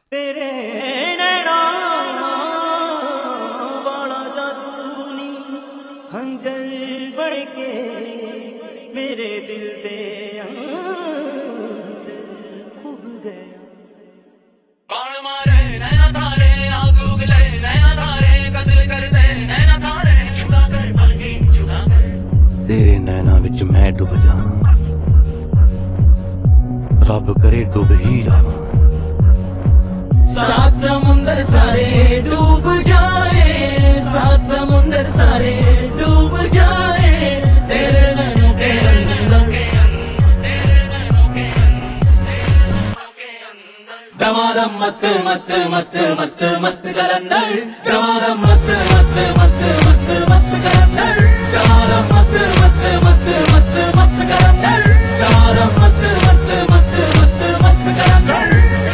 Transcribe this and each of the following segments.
तेरे नैना वाला जादूनी खंजर बढ़ के मेरे दिल दे अंदर खुब गया। बाण मारे नैना तारे, आग उगले नैना तारे, कत्ल करते नैना तारे, छुड़ा कर बल्कि छुड़ा कर। तेरे नैना विच मैं डुब जावां, रब करे डुब ही जावां। सात समुंदर सारे डूब जाए, सात समुंदर सारे डूब जाए तेरे नैनों के अंदर। दमादम मस्त मस्त मस्त मस्त मस्त कलंदर, दमादम मस्त मस्त मस्त मस्त मस्त कलंदर, दमादम मस्त मस्त मस्त मस्त मस्त कलंदर, दमादम मस्त मस्त मस्त मस्त मस्त कलंदर,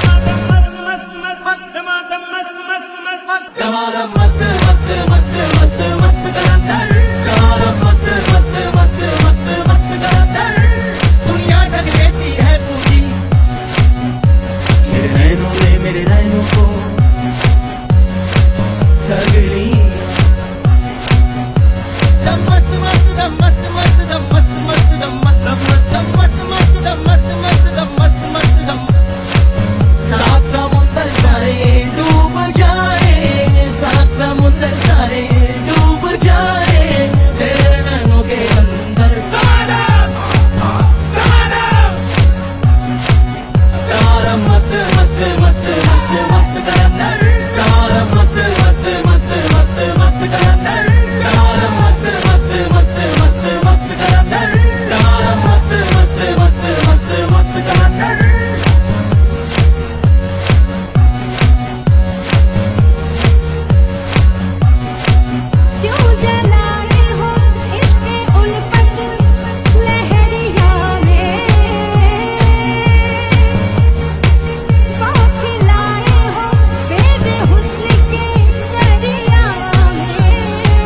दमादम मस्त मस्त मस्त मस्त मस्त कलंदर, दमादम मस्त मस्त मस्त मस्त मस्त कलंदर। दुनिया ढक देती है पूरी मेरे नैनों ने मेरे नैनों को ठग लिया। दम मस्त मस्त दम मस्त मस्त दम मस्त मस्त दम मस्त मस्त दम मस्त मस्त दम मस्त मस्त दम मस्त मस्त दम। सात समुंदर सारे डूब जाए, सात समुंदर सारे डूब जाए तेरे नैनों के अंदर। दमादम मस्त मस्त मस्त मस्त मस्त कलंदर, दमादम मस्त मस्त मस्त मस्त मस्त कलंदर, दमादम मस्त मस्त मस्त मस्त मस्त कलंदर, दमादम मस्त मस्त मस्त मस्त मस्त कलंदर। क्यों जलाए हो इसके उल्फत लहरिया में, खिलाए हो बेद हुस्न के दरिया में।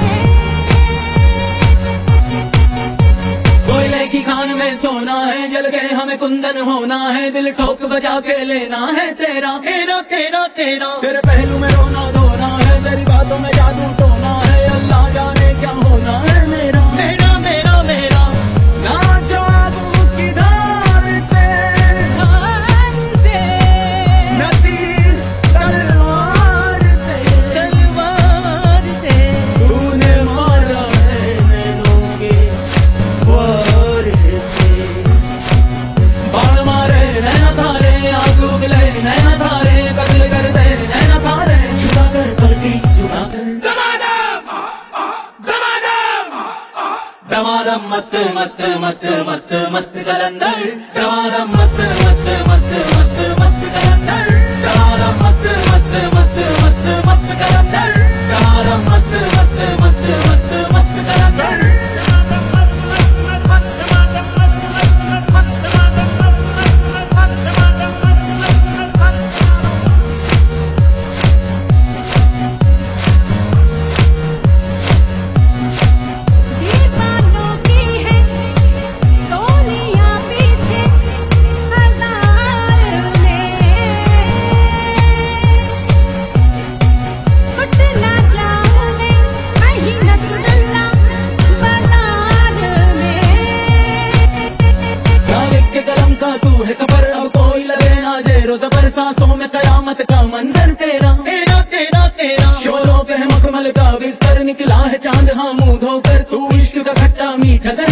कोयले की खान में सोना है, जल गए हमें कुंदन होना है, दिल ठोक बजा के लेना है तेरा तेरा तेरा तेरा। तेरे पहलू में रोना धोना है, तेरी बातों में जादू टोना है, अल्लाह जाने क्या होना है मेरा मेरा मेरा मेरा। ना जादू की धार से न तीर तलवार से तूने मारा है नैनों के वार से। बाण मारे नैना तारे, आग उगले नैना तारे, कत्ल करते नैना तारे, छुड़ा कर बल्कि छुड़ा कर। दमादम मस्त मस्त मस्त मस्त मस्त कलंदर, दमादम मस्त मस्त मस्त मस्त मस्त कलंदर, दमादम मस्त मस्त मस्त मस्त मस्त कलंदर, दमादम मस्त मस्त मस्त मस्त मस्त कलंदर। दीवानों की है टोलियां पीछे हजार में, उठ ना जाऊं मैं कहीं नसरुल्ला बाजार में। क्या लिख के कलम का तू है सफर, अब कोई लगे ना जेरो जबर, सांसों में कयामत का मंजर तेरा तेरा तेरा तेरा। शोरों पे है मखमल का बिस्तर, निकला है चांद हाँ मुंह धोकर, तू इश्क का खट्टा मीठा